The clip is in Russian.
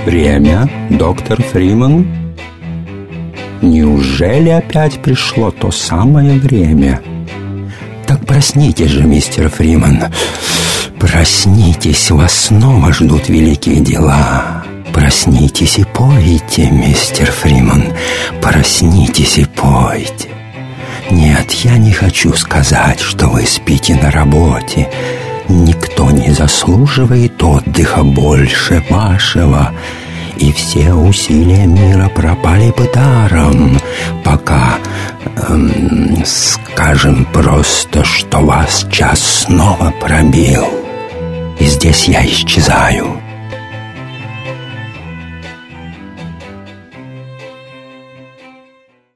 Время, доктор Фриман? Неужели опять пришло то самое время? Так проснитесь же, мистер Фриман. Проснитесь, вас снова ждут великие дела. Проснитесь и пойте, мистер Фриман. Проснитесь и пойте. Нет, я не хочу сказать, что вы спите на работе. Никто не заслуживает отдыха больше вашего. И все усилия мира пропали бы даром, пока, скажем просто, что вас час снова пробил. И здесь я исчезаю.